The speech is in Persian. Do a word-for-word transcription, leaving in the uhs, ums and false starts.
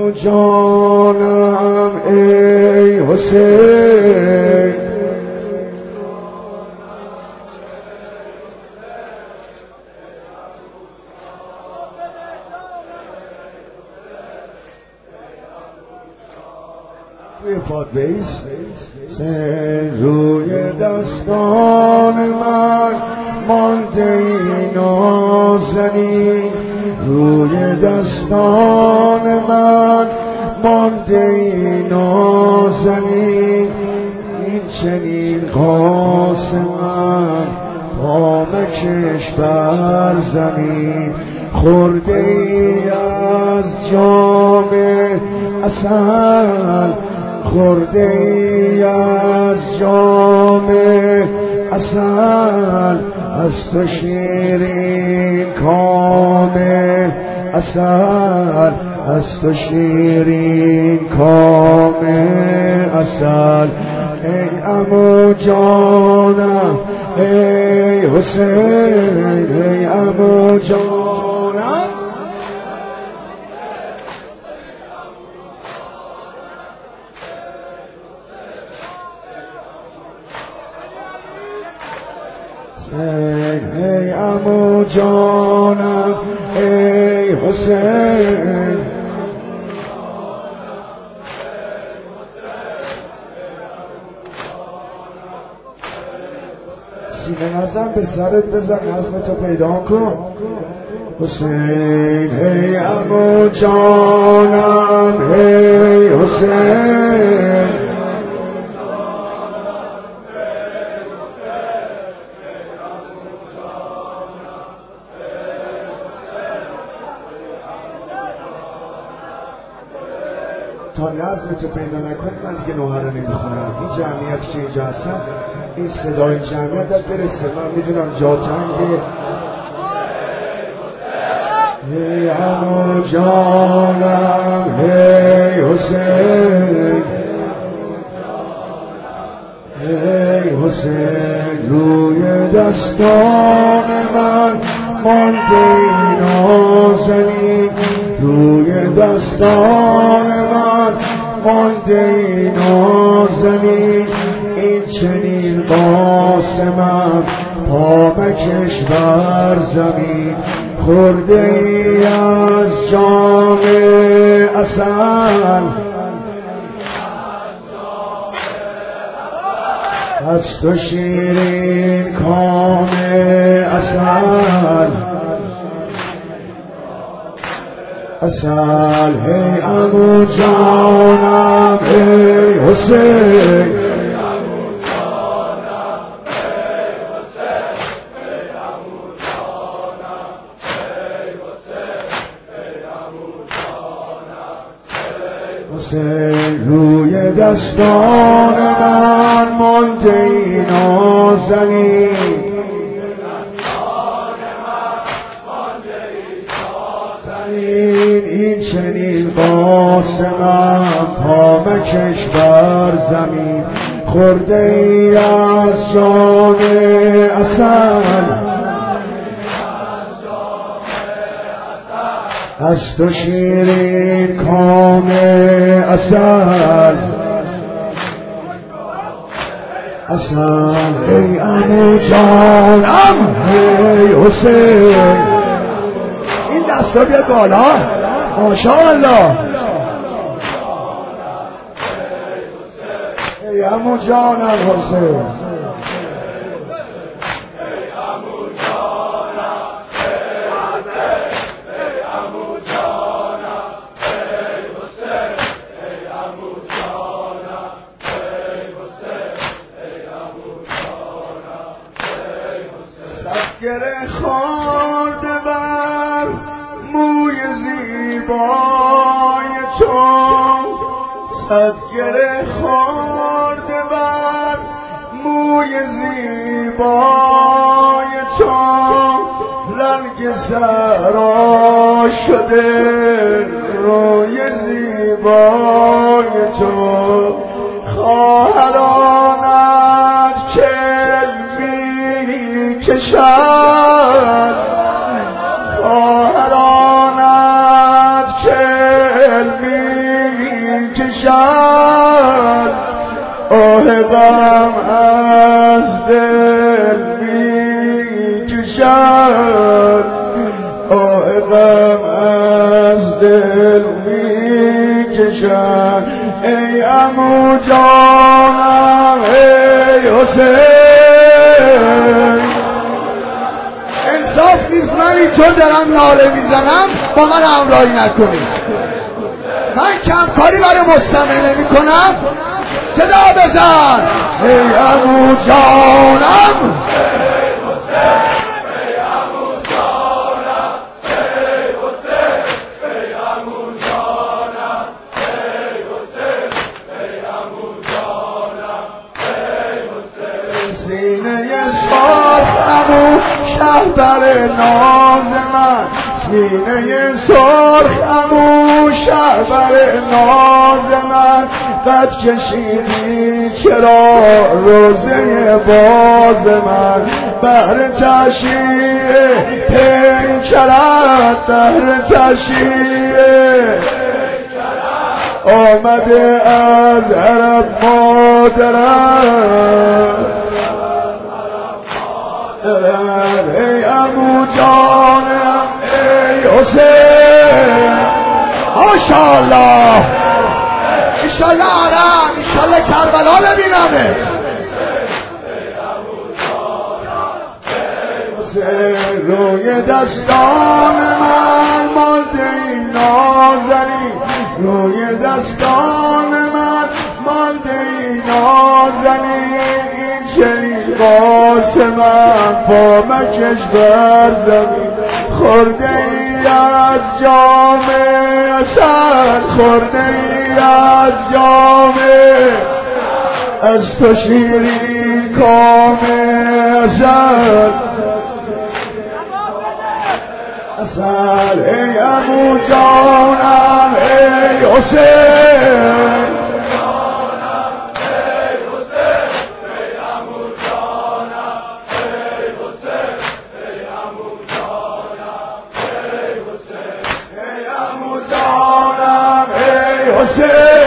عمو جانم ای حسین، روی پاد بیس روی دستان من مانده ای نازنین، روی دستان من مانده ای نازنین، این چنین قاسمم پا مکش بر زمین، خورده ای از جام عسل، خورده ای از جام عسل، از تو شیرین کام عسل، از تو شیرین کام عسل. ای عمو جانم ای حسین، ای عمو جانم ای عمو جانم ای حسین، سینه نزن به سرت بزن حسنتو پیدا کن. حسین ای عمو جانم ای حسین، تا نظمتو پیدا نکنی من دیگه نوحه رو نمیخونم. این جمعیتی که اینجا هستن، این صدای جمعیت داد برسه. من میدونم جا تنگه. ای عمو جانم ای حسین، ای حسین، روی دستان من مانده ای نازنین، روی دستان من مانده ای نازنین، این چنین قاسمم پا مکش بر زمین، خورده ای از جام عسل، از تو شیرین کام عسل، عسل. ای عمو جانم ای حسین، حسین، روی دستان من مانده ای نازنین، این چنین قاسمم پا مکش بر زمین، خورده ای از جام عسل، از تو شیرین کام عسل، عسل. ای عمو جانم ای حسین، این دستا بیاد بالا، ماشاءالله. ای عمو جانم حسین، گره خورده بر موی زیبای تو، صد گره خورده بر موی زیبای تو، رنگ سرا شده روی زیبای تو، خواهرانت که کشد، خواهرانت که علمی کشد آه غم از دل می کشد آه غم از دل می کشد ای عمو جانم ای حسین انصاف نیست من اینطور دارم ناله میزنم با من همراهی نکنید من کمکاری برای مستمع نمی کنم صدا بزن ای عمو جانم سینه سرخ عمو شهبر ناز من سینه سرخ عمو شهبر ناز من قد کشیدی چرا روزه باز من بهر تشییع پیکرت بهر تشییع آمده از عرب مادرم ای عمو جانم ای حسین ماشاءالله انشالله عرب انشالله کربلا ببینمه روی دستان من مالده ای نازنی روی دستان من مالده ای نازنی این چنین باس من پا مکش بر زمین خورده ای از جام اصل خورده ای از جام از تو شیرین کام اصل اصل ای عمو جانم ای حسین حسین